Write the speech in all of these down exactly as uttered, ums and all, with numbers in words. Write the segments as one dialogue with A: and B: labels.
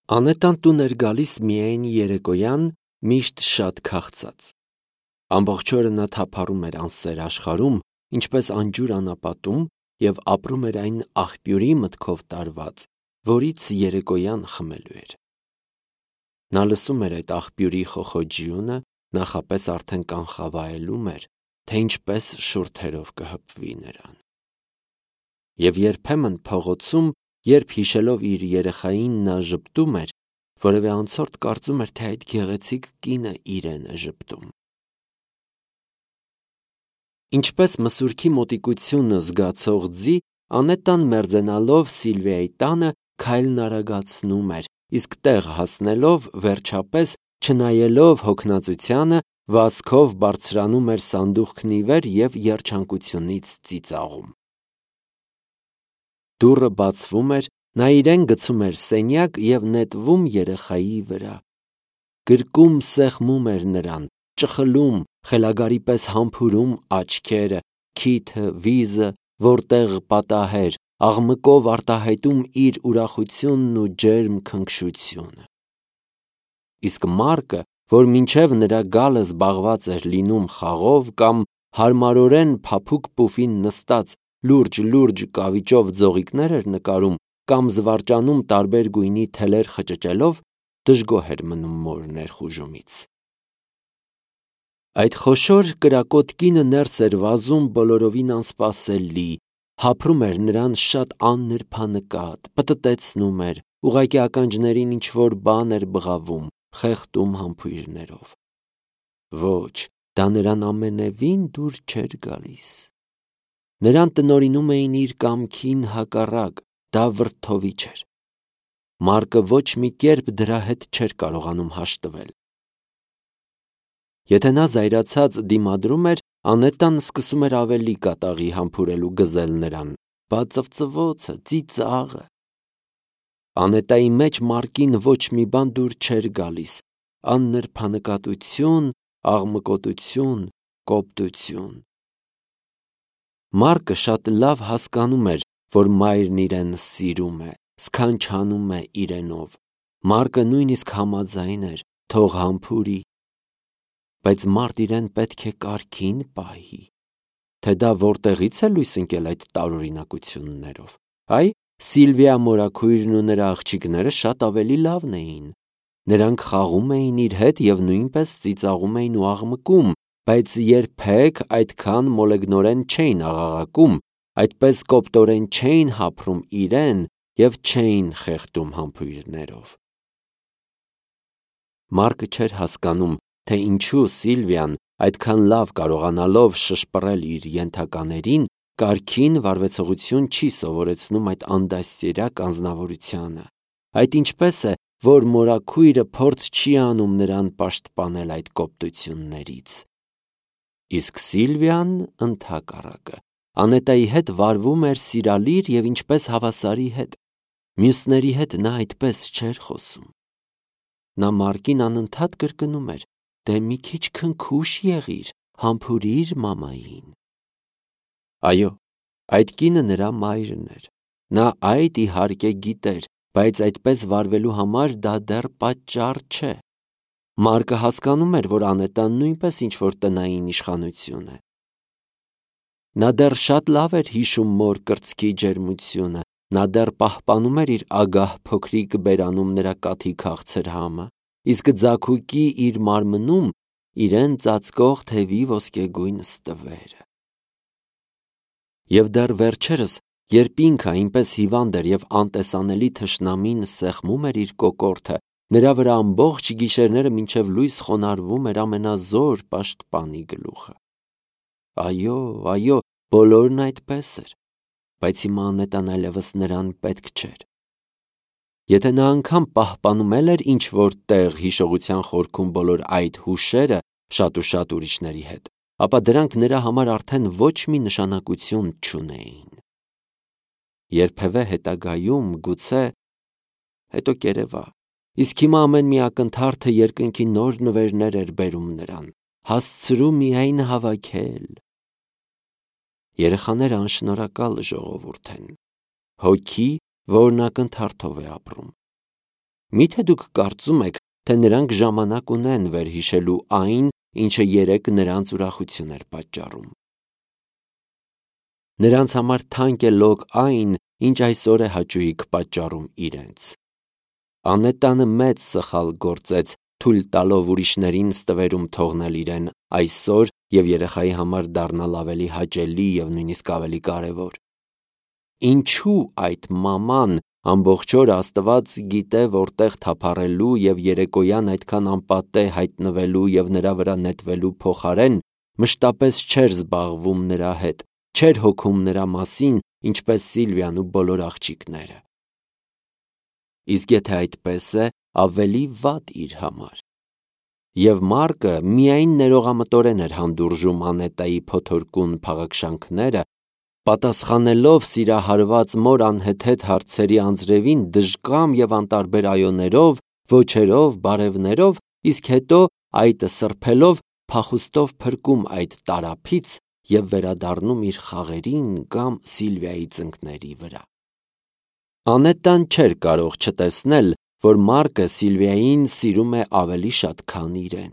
A: Անետան տուն էր գալիս միայն երեկոյան, միշտ շատ քաղցած։ Ամբողջ օրը նա թափառում էր անսեր աշխարհում, ինչպես անջուր անապատում, և ապրում էր այն աղբյուրի մտքով տարված, որից երեկոյան խմելու էր։ Նա լսում էր այդ աղբյուրի խոխոջյունը, նախապես արդեն կանխավայելում էր, թե ինչպես շուրթերով կհպվի նրան։ Եվ երբեմն փողոցում, երբ հիշելով իր երեխային նա ժպտում էր, որևէ անցորդ կարծում էր, թե այդ գեղեցիկ կինը իրեն է ժպտում։ Ինչպես մսուրքի մոտիկությունը զգացող ձի, Անետան մերձենալով Սիլվիայի տանը քայլն արագացնում էր, իսկ տեղ հասնելով, վերջապես, չնայելով հոգնածությանը, վազքով բարձրանում էր սանդուղքն ի վեր և երջանկությունից ծիծաղում։ Դուռը բացվում էր, նա իրեն գցում էր սենյակ և նետվում երեխայի վրա։ Գրկում սեղմում էր նրան, ճխլում, խելագարի պես համբուրում աչքերը, քիթը, վիզը, որտեղ պատահեր, աղմկով արտահայտում իր ուրախությունն ու ջերմ քնքշությունը։ Իսկ Մարկը, որ մինչև նրա գալը զբաղված էր լինում խաղով կամ հարմարորեն փափուկ պուֆին նստած լուրջ-լուրջ կավիճով ձողիկներ էր նկարում կամ զվարճանում տարբեր գույնի թելեր խճճելով, դժգոհ էր մնում մոր ներխուժումից։ Այդ խոշոր կրակոտ կինը ներս էր վազում բոլորովին անսպասելի, հափռում էր նրան շատ աննրբանկատ, պտտեցնում էր, ուղղակի ականջներին ինչ-որ բան էր բղավում, խեղդում համբույրներով։ Ոչ, դա նրան ամենևին դուր չէր գալիս։ Նրան տնօրինում էին իր կամքին հակառակ, դա վրդովիչ էր։ Մարկը ոչ մի կերպ դրա հետ չէր կարողանում հաշտվել։ Եթե նա զայրացած դիմադրում էր, Անետան սկսում էր ավելի կատաղի համբուրել ու գզել նրան. «Բա ծվծվոցը, ծիծաղը»։ Անետայի մեջ Մարկին ոչ մի բան դուր չէր գալիս. աննրբանկատություն, աղմկոտություն, կոպտություն։ Մարկը շատ լավ հասկանում էր, որ մայրն իրեն սիրում է, սքանչանում է իրենով։ Մարկը նույնիսկ համաձայն էր, թող համբուրի։ Բայց մարդ իրեն պետք է կարգին պահի։ Թե դա որտեղից է լույս ընկել այդ տարօրինակություններով։ Այ, Սիլվիա մորաքույրն ու նրա աղջիկները շատ ավելի լավն էին։ Նրանք խաղում էին իր հետ և նույնպես ծիծաղում էին ու աղմկում, բայց երբեք այդքան մոլեգնորեն չէին աղաղակում, այդպես կոպտորեն չէին հափռում իրեն և չէին խեղդում համբույրներով։ Մարկը չէր հասկանում, թե ինչու Սիլվիան, այդքան լավ կարողանալով շշպռել իր ենթականերին, կարգին վարվեցողություն չի սովորեցնում այդ անդաստիարակ անձնավորությանը։ Այդ ինչպես է, որ մորաքույրը փորձ չի անում նրան պաշտպանել այդ կոպտություններից։ Իսկ Սիլվիան ընդհակառակը, Անետայի հետ վարվում էր սիրալիր և ինչպես հավասարի հետ։ Մյուսների հետ նա այդպես չէր խոսում։ Նա Մարկին անընդհատ կրկնում էր. «Դե մի քիչ քնքուշ եղիր, համբուրիր մամային»։ Այո, այդ կինը նրա մայրն էր։ Նա այդ իհարկե գիտեր, բայց այդպես վարվելու համար դա դեռ պատճառ չէ։ Մարկը հասկանում էր, որ Անետան նույնպես ինչ-որ տնային իշխանություն է։ Նա դեռ շատ լավ էր հիշում մոր կրծքի ջերմությունը, նա դեռ պահպանում էր իր ագահ փոքրիկ բերանում նրա կաթի քաղցր համը, իսկ ձագուկի իր մարմնում իրեն ծածկող թևի ոսկեգույն ստվերը։ Եվ դեռ վերջերս, երբ ինքը այնպես հիվանդ էր և անտեսանելի թշնամին սեղմում էր իր կոկորդը, նրա վրա ամբողջ գիշերները մինչև լույս խոնարհվում էր ամենազոր պաշտպանի գլուխը։ Այո, այո, բոլորն այդպես էր, բայց հիմա Անետան այլևս նրան պետք չէր։ Եթե նա անգամ պահպանում էր ինչ-որ տեղ հիշողության խորքում բոլոր այդ հուշերը շատ ու շատ ուրիշների հետ, ապա դրանք նրա համար արդեն ոչ մի նշանակություն չունեին։ Երբևէ հետագայում, գուցե, հետո կերևա, իսկ հիմա ամեն մի ակնթարթը երկնքի նոր նվերներ էր բերում նրան, հասցրու միայն հավաքել։ Երեխաները անշնորհակալ ժողովուրդ են, հոգի, որն ակնթարթով է ապրում։ Միթե դուք կարծում եք, թե նրանք ժամանակ ունեն վերհիշելու այն, ինչը երեկ նրանց ուրախություն էր պատճառում։ Նրանց համար թանկ է լոկ այն, ինչ այսօր է հաճույք պատճառում իրենց։ Անետանը մեծ սխալ գործեց, թույլ տալով ուրիշներին ստվերում թողնել իրեն այսօր և երեխայի համար դառնալ ավելի հաճելի և նույնիսկ ավելի կարևոր։ Ինչու այդ մաման ամբողջ օր Աստված գիտե որտեղ թափառելու և երեկոյան այդքան անպատե հայտնվելու և նրա վրա նետվելու փոխարեն մշտապես չէր զբաղվում նրա հետ, չէր հոգում նրա մասին, ինչպես Սիլվիան ու բոլոր աղջիկները։ Իսկ եթե այդպես է, ավելի վատ իր համար։ Եվ Մարկը միայն ներողամտորեն էր հանդուրժում Անետայի փոթորկուն փաղաքշանքները, պատասխանելով սիրահարված մոր անհեթեթ հարցերի անձրևին դժկամ և անտարբեր այոներով, ոչերով, բարևներով, իսկ հետո այդը սրբելով փախուստով փրկում այդ տարափից և վերադառնում իր խաղերին կամ Սիլվիայի ծնկների վրա։ Անետան չէր կարող չտեսնել, որ Մարկը Սիլվիային սիրում է ավելի շատ, քան իրեն։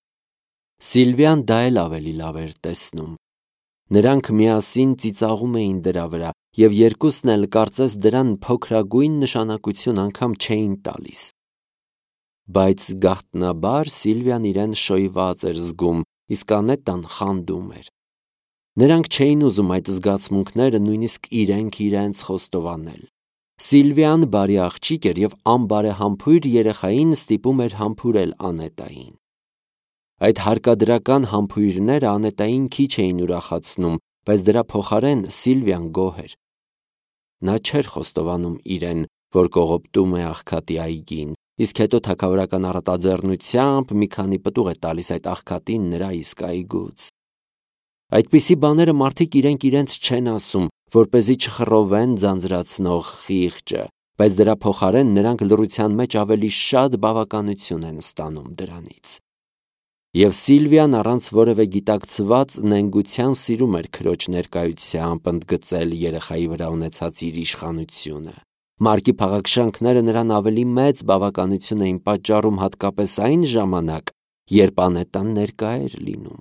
A: Սիլվիան դա էլ ավելի լավ էր տեսնում։ Նրանք միասին ծիծաղում էին դրա վրա և երկուսն էլ կարծես դրան փոքրագույն նշանակություն անգամ չէին տալիս։ Բայց գաղտնաբար Սիլվիան իրեն շոյված էր զգում, իսկ Անետան խանդում էր։ Նրանք չէին ուզում այդ զգացմունքները նույնիսկ իրենք իրենց խոստովանել։ Սիլվիան բարի աղջիկ էր և անբարեհամբույր երեխային ստիպում էր համբուրել Անետային։ Այդ հարկադրական համբույրները Անետային քիչ էին ուրախացնում, բայց դրա փոխարեն Սիլվիան գոհ էր։ Նա չէր խոստովանում իրեն, որ կողոպտում է աղքատի այգին, իսկ հետո թագավորական առատաձեռնությամբ մի քանի պտուղ է տալիս այդ աղքատին նրա իսկ այգուց։ Այդպիսի բաները մարդիկ իրենք իրենց չեն ասում, որպեսզի չխռովեն ձանձրացնող խիղճը, բայց դրա փոխարեն նրանք լռության մեջ ավելի շատ բավականություն են ստանում դրանից։ Եվ Սիլվիան առանց որևէ գիտակցված նենգության սիրում էր քրոջ ներկայությամբ ընդգծել երեխայի վրա ունեցած իր իշխանությունը։ Մարկի փաղաքշանքները նրան ավելի մեծ բավականություն էին պատճառում հատկապես այն ժամանակ, երբ Անետան ներկա էր լինում։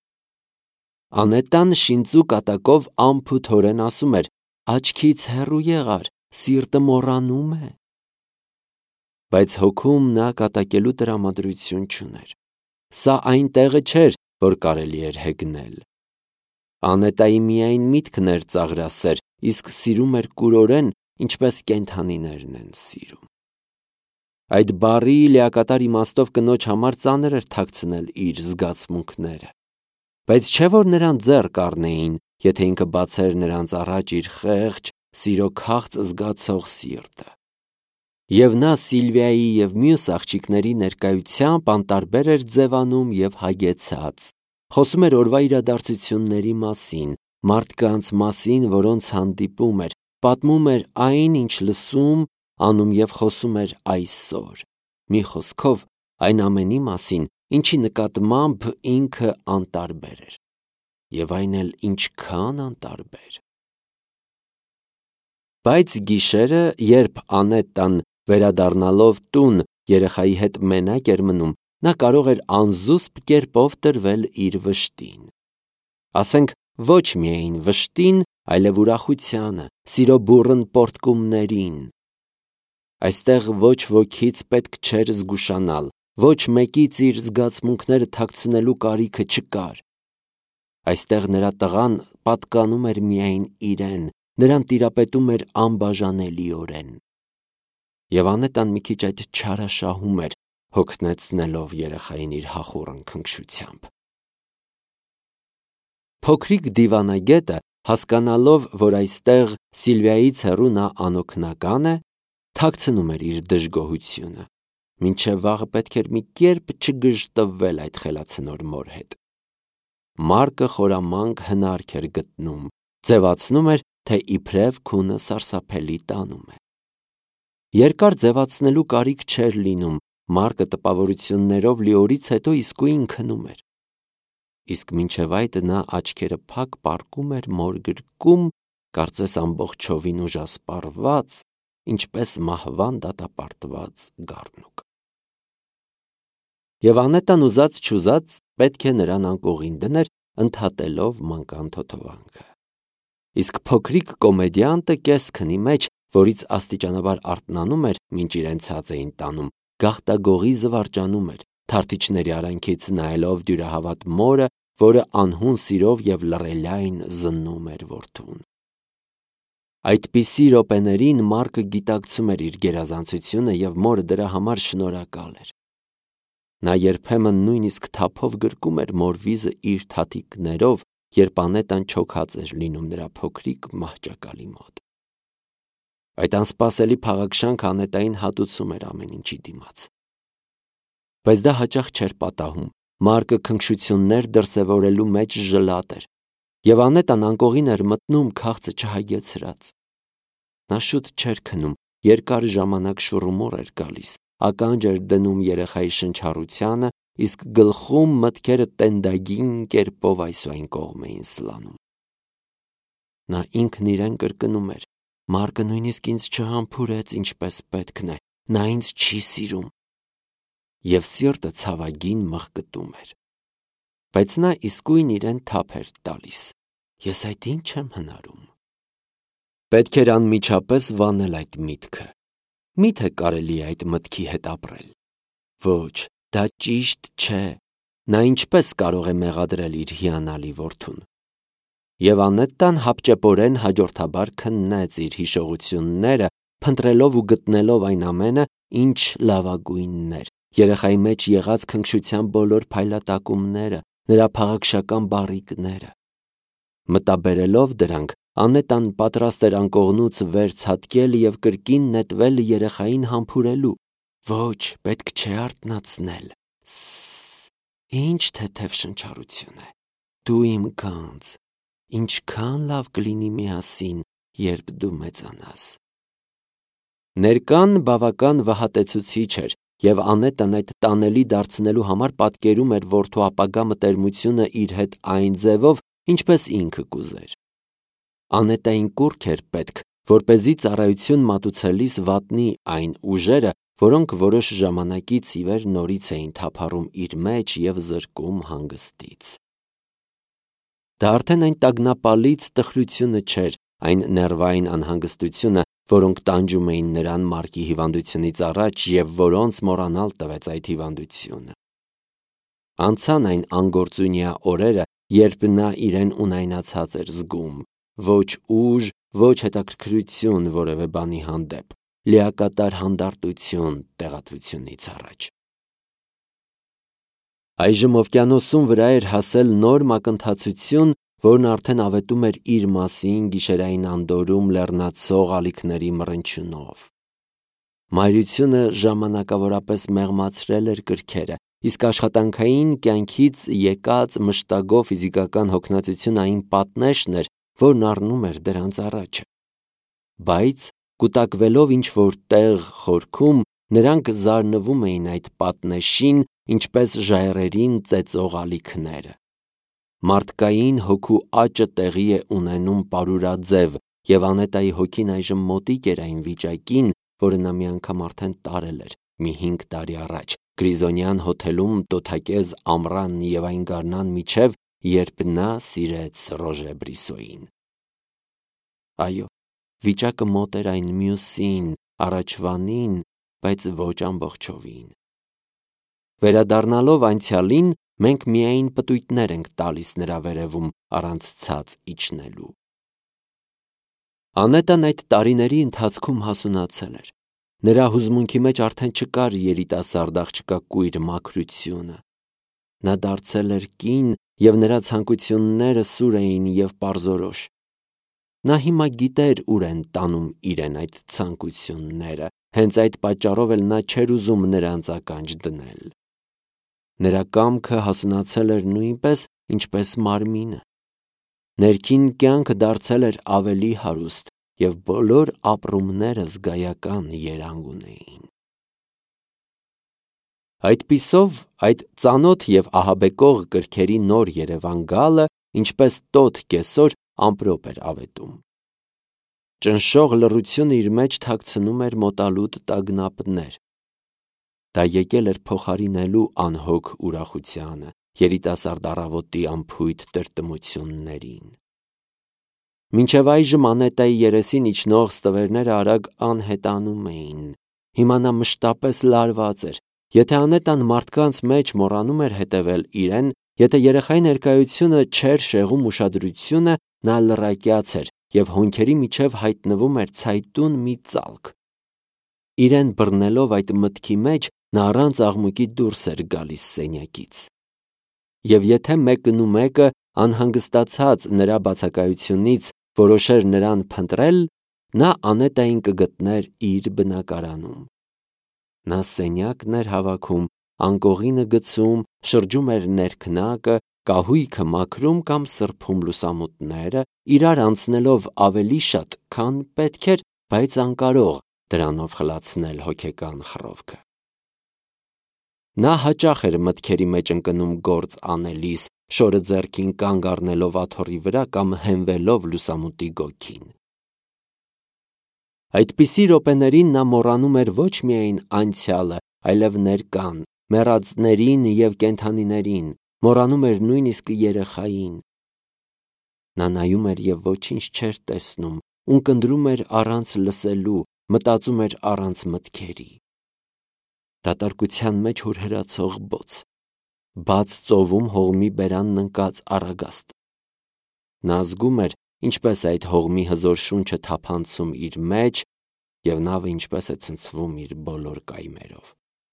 A: Անետան շինծու կատակով անփութորեն ասում էր. «Աչքից հեռու եղար, սիրտը մոռանում է»։ Բայց հոգում նա կատակելու տրամադրություն չուներ։ Սա այն տեղը չէր, որ կարելի էր հեգնել։ Անետայի միայն միտքն էր ծաղրասեր, իսկ սիրում էր կուրորեն, ինչպես կենդանիներն են սիրում։ Այդ բառի լիակատար իմաստով կնոջ համար ծանր էր թաքցնել իր զգացմունքները։ Բայց չէ՞ որ նրան ձեռ կառնեին, եթե ինքը բացեր նրանց առաջ իր խեղճ, սիրո քաղց զգացող սիրտը։ Եվ նա Սիլվիայի և մյուս աղջիկների ներկայությամբ անտարբեր էր ձևանում և հագեցած, խոսում էր օրվա իրադարձությունների մասին, մարդկանց մասին, որոնց հանդիպում էր, պատմում էր այն, ինչ լսում, անում և խոսում էր այսօր։ Մի խոսքով, այն ամենի մասին, ինչի նկատմամբ ինքը անտարբեր էր։ Եվ այն էլ ինչքան անտարբեր։ Բայց գիշերը, երբ Անետան վերադառնալով տուն երեխայի հետ մենակ էր մնում, նա կարող էր անզուսպ կերպով տրվել իր վշտին։ Ասենք ոչ միայն վշտին, այլև ուրախությանը, սիրո բուռն պոռթկումներին։ Այստեղ ոչ ոքից պետք չէր զգուշանալ, ոչ մեկից իր զգացմունքները թաքցնելու կարիքը չկար։ Այստեղ նրա տղան պատկանում էր միայն իրեն, նրան տիրապետում էր անբաժանելիորեն։ Եվ Անետան մի քիչ այդ չարաշահում էր, հոգնեցնելով երեխային իր հախուռն քնքշությամբ։ Փոքրիկ դիվանագետը, հասկանալով, որ այստեղ Սիլվիայից հեռու նա անօգնական է, թաքցնում էր իր դժգոհությունը, մինչև վաղը պետք էր մի կերպ չգժտվվել այդ խելացնոր մոր հետ։ Մարկը խորամանկ հնարք էր գտնում, ձևացնում էր, թե իբրև քունը սարսափելի տանում է։ Երկար ձևացնելու կարիք չէր լինում, Մարկը տպավորություններով լիորից հետո իսկույն քնում էր։ Իսկ մինչև այդ նա աչքերը փակ պառկում էր մոր գրկում, կարծես ամբողջովին ուժասպառված, ինչպես մահվան դատապարտված գառնուկ։ Եվ Անետան ուզած չուզած պետք է նրան անկողին դներ, ընդհատելով մանկան թոթովանքը։ Իսկ փոքրիկ կոմեդիանտը կես քնի մեջ, որից աստիճանաբար արթնանում էր, մինչ իրեն ցած էին տանում, գաղտագողի զվարճանում էր, թարթիչների արանքից նայելով դյուրահավատ մորը, որը անհուն սիրով և լռելյայն զննում էր որդուն։ Այդպիսի րոպեներին Մարկը գիտակցում էր իր գերազանցությունը և մորը դրա համար շնորհակալ էր։ Նա երբեմն նույնիսկ թափով գրկում էր մոր վիզը իր թաթիկներով, երբ Անետան չոքած էր լինում նրա փոքրիկ մահճակալի մոտ։ Այդ անսպասելի փաղաքշանքը Անետային հատուցում էր ամեն ինչի դիմաց։ Բայց դա հաճախ չէր պատահում, Մարկը քնքշություններ դրսևորելու մեջ ժլատ էր, և Անետան անկողին էր մտնում քաղցը չհագեցրած։ Նա շուտ չէր քնում, երկար ժամանակ շուռումուռ էր գալիս, ականջ էր դնում երեխայի շնչառությանը, իսկ գլխում մտքերը տենդագին կերպով այս ու այն կողմ էին սլանում։ Նա ինքն իրեն կրկնում էր. «Մարկը նույնիսկ ինձ չհամբուրեց ինչպես պետքն է, նա ինձ չի սիրում», և սիրտը ցավագին մղկտում էր։ Բայց նա իսկույն իրեն թափ էր տալիս. «Ես այդ ի՞նչ եմ հնարում»։ Պետք էր անմիջապես վանել այդ միտքը։ Մի՞թե կարելի է այդ մտքի հետ ապրել։ Ոչ, դա ճիշտ չէ։ Նա ինչպես կարող է մեղադրել իր հիանալի որդուն։ Եվ Անետան հապճեպորեն հաջորդաբար քննեց իր հիշողությունները, փնտրելով ու գտնելով այն ամենը, ինչ լավագույնն էր, երեխայի մեջ եղած քնքշության բոլոր փայլատակումները, նրա փաղաքշական բառիկները։ Մտաբերելով դրանք, Անետան պատրաստ էր անկողնուց վեր ցատկել և կրկին նետվել երեխային համբուրելու։ Ոչ, պետք չէ արթնացնել։ Սսս, ինչ թեթև շնչառություն է։ Դու իմ գանձ, ինչքան լավ կլինի միասին, երբ դու մեծանաս։ Ներկան բավական վհատեցուցիչ էր, և Անետան այդ տանելի դարձնելու համար պատկերում էր որդու ապագա մտերմությունը իր հետ այն ձևով, ինչպես ինքը կուզեր։ Անետային կուռք էր պետք, որպեսզի ծառայություն մատուցելիս վատնի այն ուժերը, որոնք որոշ ժամանակից ի վեր նորից էին թափառում իր մեջ և զրկում հանգստից։ Դա արդեն այն տագնապալից տխրությունը չէր, այն ներվային անհանգստությունը, որոնք տանջում էին նրան Մարկի հիվանդությունից առաջ և որոնց մոռանալ տվեց այդ հիվանդությունը։ Անցան այն անգործունյա օրերը, երբ նա իրեն ունայնացած էր զգում, ոչ ուժ, ոչ հետաքրքրություն որևէ բանի հանդեպ, լիակատար հանդարտություն տեղատվությունից առաջ։ Այժմ օվկիանոսում վրա էր հասել նոր մակընթացություն, որն արդեն ավետում էր իր մասին գիշերային անդորում լեռնացող ալիքների մռնչյունով։ Մայրությունը ժամանակավորապես մեղմացրել էր կրքերը, իսկ աշխատանքային կյանքից եկած մշտագով ֆիզիկական հոգնածությունը այն պատնեշն էր, որն առնում էր դրանց առաջը։ Բայց կուտակվելով ինչ-որ տեղ խորքում, նրանք զարնվում էին այդ պատնեշին, ինչպես ժայռերին ծեծող ալիքները։ Մարդկային հոգու աճը տեղի է ունենում պարուրաձև, և Անետայի հոգին այժմ մոտիկ էր այն վիճակին, որը նա մի անգամ արդեն տարել էր մի հինգ տարի առաջ, Գրիզոնյան հոթելում տոթակեզ ամռանն և այն գարնան միջև, երբ նա սիրեց Ռոժե Բրիսոյին։ Այո, վիճակը մոտ էր այն մյուսին, առաջվանին, բայց ոչ ամբողջովին։ Վերադառնալով անցյալին, մենք միայն պտույտներ ենք տալիս նրա վերևում առանց ցած իջնելու։ Անետան այդ տարիների ընթացքում հասունացել էր։ Նրա հուզմունքի մեջ արդեն չկար երիտասարդ աղջկա կույր մաքրությունը։ Նա դարձել էր կին, և նրա ցանկությունները սուր էին և պարզորոշ։ Նա հիմա գիտեր ուր են տանում իրեն այդ ցանկությունները, հենց այդ պատճառով էլ նա չէր ուզում նրանց ականջ դնել։ Նրա կամքը հասունացել էր նույնպես, ինչպես մարմինը։ Ներքին կյանքը դարձել էր ավելի հարուստ, և բոլոր ապրումները զգայական երանգ ունեին։ Այդպիսով այդ ծանոթ և ահաբեկող կրքերի նոր երևան գալը, ինչպես տոթ կեսօր, ամպրոպ էր ավետում։ ճնշող լռությունը իր մեջ թաքցնում էր մոտալուտ տագնապներ։ Դա եկել էր փոխարինելու անհոգ ուրախությանը, երիտասարդ առավոտի անփույթ տրտմություններին։ Մինչև այժմ Անետայի երեսին իջնող ստվերները արագ անհետանում էին։ Հիմա նա մշտապես լարված էր։ Եթե Անետան մարդկանց մեջ մոռանում էր հետևել իրեն, եթե երեխայի ներկայությունը չէր շեղում ուշադրությունը, նա լռակյաց էր և հոնքերի միջև հայտնվում էր ցայտուն մի ծալք։ Իրեն բռնելով այդ մտքի մեջ, նա առանց աղմուկի դուրս էր գալիս սենյակից։ Եվ եթե մեկնումեկը անհանգստացած նրա բացակայությունից որոշեր նրան փնտրել, նա Անետային կգտներ իր բնակարանում։ Նա սենյակն էր հավաքում, անկողինը գցում, շրջում էր ներքնակը, կահույքը մաքրում կամ սրբում լուսամուտները, իրար անցնելով ավելի շատ, քան պետք էր, բայց անկարող դրանով խլացնել հոգեկան խռովքը։ Նա հաճախ էր մտքերի մեջ ընկնում գործ անելիս, շորը ձեռքին կանգ առնելով աթոռի վրա կամ հենվելով լուսամուտի գոգին։ Այդպիսի րոպեներին նա մոռանում էր ոչ միայն անցյալը, այլև ներկան, մեռածներին և կենդանիներին, մոռանում էր նույնիսկ երեխային։ Նա նայում էր և ոչինչ չէր տեսնում, ունկնդրում էր առանց լսելու, մտածում էր առանց մտքերի։ Դատարկության մեջ հուրհրացող բոց, բաց ծովում հողմի բերանն ընկած առագաստ։ Նա զգում էր, ինչպես է այդ հողմի հզոր շունչը թափանցում իր մեջ և նավը ինչպես է ցնցվում իր բոլոր կայմերով։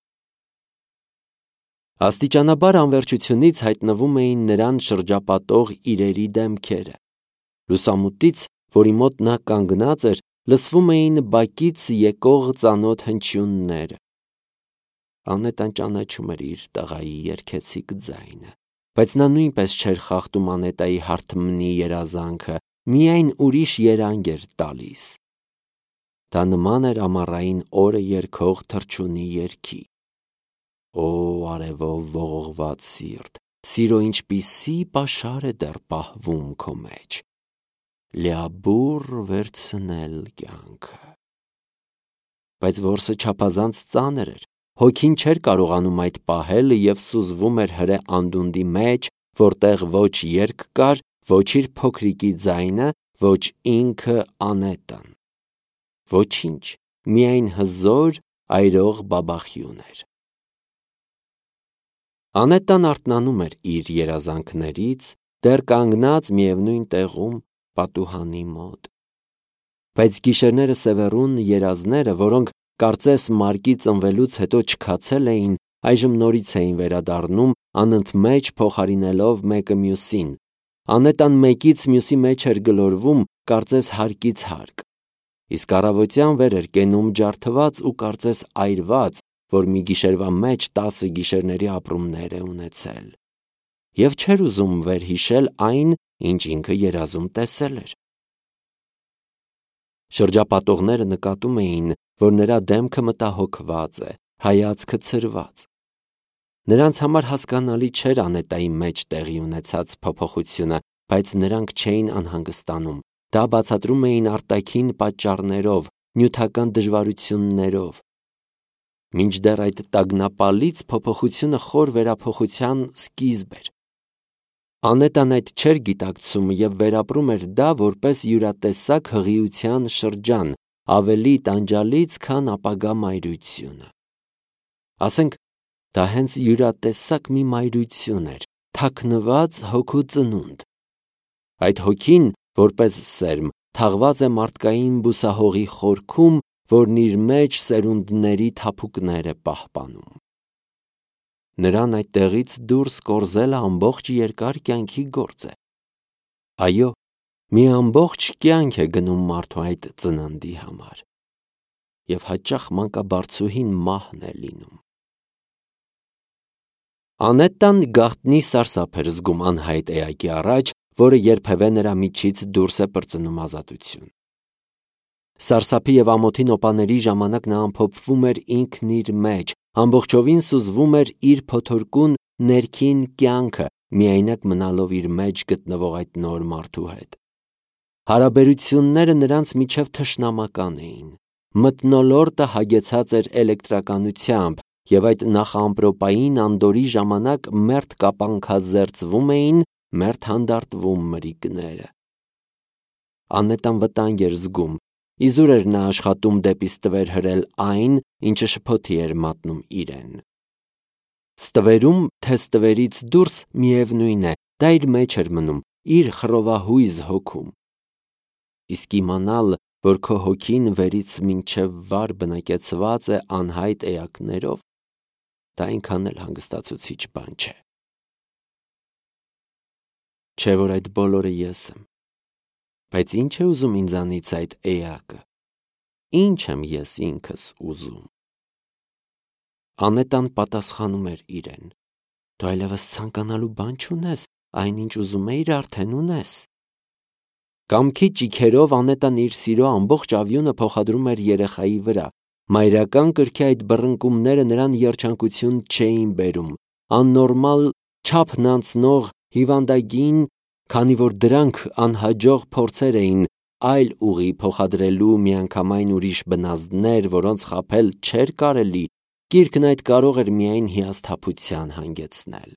A: Աստիճանաբար անվերջությունից հայտնվում էին նրան շրջապատող իրերի դեմքերը։ Լուսամուտից, որի մոտ նա կանգնած էր, լսվում էին բակից եկող ծանոթ հնչյունները։ Անետան ճանաչում էր իր տղայի երգեցիկ ձայնը, բայց նա նույնպես չէր խախտում Անետայի հարթմնի երազանքը, միայն ուրիշ երանգ էր տալիս։ Դա նման էր ամառային օրը երգող թռչունի երգի։ Օ, արևով ողողված սիրտ, սիրո ինչպիսի պաշար է դեռ պահվում քո մեջ, լիաբուռ վերցնել կյանքը։ Բայց որսը չափազանց ծանր էր, հոգին չէր կարողանում այդ պահել և սուզվում էր հրե անդունդի մեջ, որտեղ ոչ երգ կար, ոչ իր փոքրիկի ձայնը, ոչ ինքը Անետան։ Ոչինչ, միայն հզոր, այրող բաբախյուն էր։ Անետան արթնանում էր իր երազանքներից, դեռ կանգնած միևնույն տեղում, պատուհանի մոտ։ Բայց գիշերները սևեռուն երազները, որոնք կարծես մարկի ծնվելուց հետո չքացել էին, այժմ նորից էին վերադառնում, անընդմեջ փոխարինելով մեկը մյուսին։ Անետան մեկից մյուսի մեջ էր գլորվում, կարծես հարկից հարկ։ Իսկ առավոտյան վեր էր կենում ջարդված ու կարծես այրված, որ մի գիշերվա մեջ տասը գիշերների ապրումներ է ունեցել։ Եվ չէր ուզում վերհիշել այն, ինչ ինքը երազում տեսել էր։ Շրջապատողները նկատում էին, որ նրա դեմքը մտահոգված է, հայացքը ցրված։ Նրանց համար հասկանալի չէր Անետայի մեջ տեղի ունեցած փոփոխությունը, բայց նրանք չէին անհանգստանում։ Դա բացատրում էին արտաքին պատճառներով, նյութական դժվարություններով։ Մինչդեռ այդ տագնապալից փոփոխությունը խոր վերափոխության սկիզբ էր։ Անետան այդ չէր գիտակցում և վերապրում էր դա որպես յուրատեսակ հղիության շրջան, ավելի տանջալից, քան ապագա մայրությունը։ Ասենք, դա հենց յուրատեսակ մի մայրություն էր, թաքնված հոգու ծնունդ։ Այդ հոգին, որպես սերմ, թաղված է մարդկային բուսահողի խորքում, որն իր մեջ սերունդների թափուկներ է պահպանում։ Նրան այդտեղից դուրս կորզելը ամբողջ երկար կյանքի գործ է։ Այո, մի ամբողջ կյանք է գնում մարդու այդ ծննդի համար։ Եվ հաճախ մանկաբարձուհին մահն է լինում։ Անետան գաղտնի սարսափ էր զգում անհայտ էակի առաջ, որը երբևէ նրա միջից դուրս է պրծնում ազատություն։ Սարսափի և ամոթի նոպաների ժամանակ նա ամփոփվում էր ինքն իր մեջ, ամբողջովին սուզվում էր իր փոթորկուն ներքին կյանքը, միայնակ մնալով իր մեջ գտնվող այդ նոր մարդու հետ։ Հարաբերությունները նրանց միջև թշնամական էին։ Մթնոլորտը հագեցած էր էլեկտրականությամբ, եւ այդ նախամպրոպային անդորի ժամանակ մերթ կապանքազերծվում էին, մերթ հանդարտվում մրիկները։ Անետան վտանգ էր զգում, իզուր էր նա աշխատում դեպի ստվեր հրել այն, ինչը շփոթի էր մատնում իրեն։ Ստվերում, թե ստվերից դուրս, միևնույն է, դա իր մեջ էր մնում, իր խռովահույզ հոգում։ Իսկ իմանալ, որ քո հոգին վերից մինչև վար բնակեցված է անհայտ էակներով, դա այնքան էլ հանգստացուցիչ բան չէ։ Չէ՞ որ այդ բոլորը ես եմ։ Բայց ի՞նչ է ուզում ինձանից այդ էակը։ Ի՞նչ եմ ես ինքս ուզում։ Անետան պատասխանում էր իրեն. Դու այլևս ցանկանալու բան չունես, այնինչ ուզում էիր արդեն ունես։ Կամքի ճիգերով Անետան իր սիրո ամբողջ ավյունը փոխադրում էր երեխայի վրա։ Մայրական կրքի այդ բռնկումները նրան երջանկություն չէին բերում, աննորմալ չափն անցնող հիվանդագին, քանի որ դրանք անհաջող փորձեր էին այլ ուղի փոխադրելու միանգամայն ուրիշ բնազդներ, որոնց խաբել չէր կարելի, գիրկն այդ կարող էր միայն հիասթափության հանգեցնել։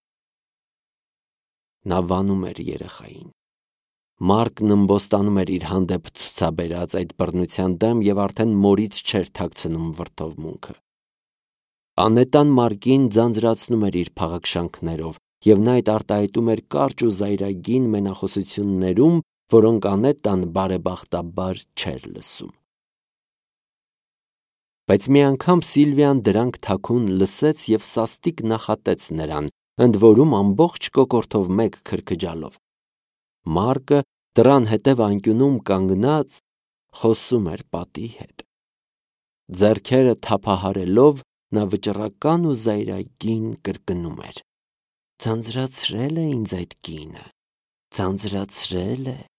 A: Նա վանում էր երեխային։ Մարկն ըմբոստանում էր իր հանդեպ ցուցաբերած այդ բռնության դեմ և արդեն մորից չէր թաքցնում վրդովմունքը։ Անետան Մարկին ձանձրացնում էր իր փաղաքշանքներով, և նա այդ արտահայտում էր կարճ ու զայրագին մենախոսություններում, որոնք Անետան բարեբախտաբար չէր լսում։ Բայց մի անգամ Սիլվիան դրանք թաքուն լսեց և սաստիկ նախատեց նրան, ընդ որում ամբողջ կոկորդով մեկ քրքջալով։ Մարկը դռան հետև անկյունում կանգնած խոսում էր պատի հետ։ Ձեռքերը թափահարելով նա վճռական ու զայրագին կրկնում էր. «Ձանձրացրել է ինձ այդ կինը, ձանձրացրել է»։